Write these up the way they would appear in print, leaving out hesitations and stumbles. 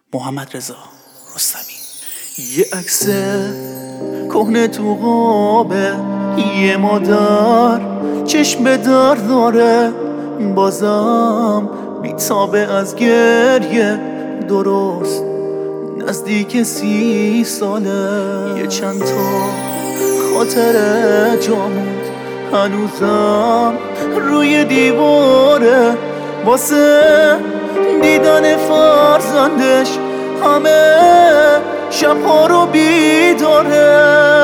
محمد رضا رستمی. یه عکس کهنه تو قابه، یه مادر چشم به در داره، بازم بیتابه از گریه، درست نزدیک 30 ساله. یه چند تا خاطره جامون هنوزم روی دیواره، واسه دیدن فرزندش همه شبها رو بیداره.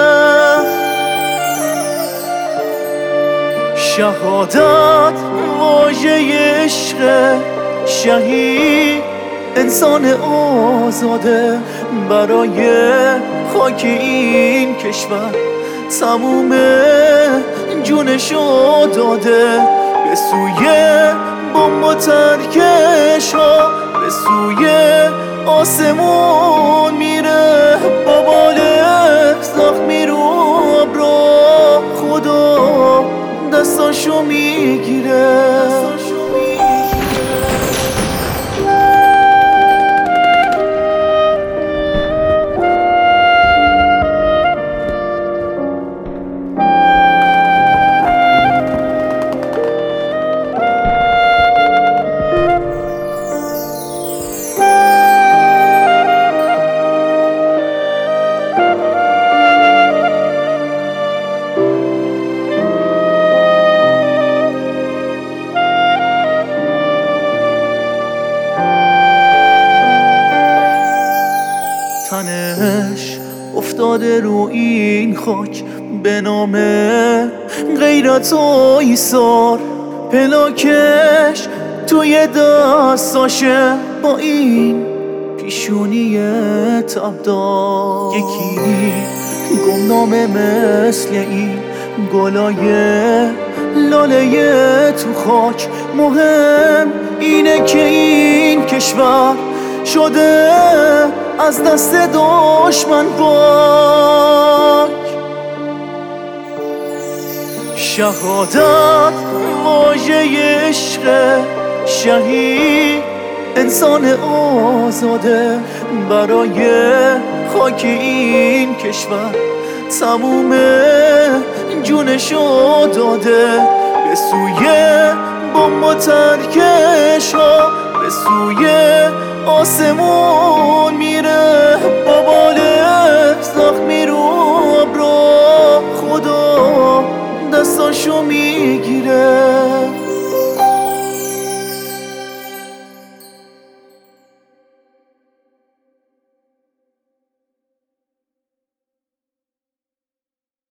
شهادت واژه عشق، شهید انسان آزاده، برای خاک این کشور تموم جونشو داده. به سوی بمب و ترکش ها، به سوی آسمون میره، با بال زخمی رو ابرا خدا دستاشو میگیره. تنش افتاده رو این خاک به نام غیرت و ایثار، پلاکش توی دستاشه با این پیشونی تبدار. یکی گمنامه مثل این گلای لاله تو خاک، مهم اینه که این کشور شده از دست دشمن پاک. شهادت واژه عشق، شهید انسان آزاده، برای خاک این کشور تموم جونشو داده. به سوی بمب و ترکش ها، به سوی آسمون میره،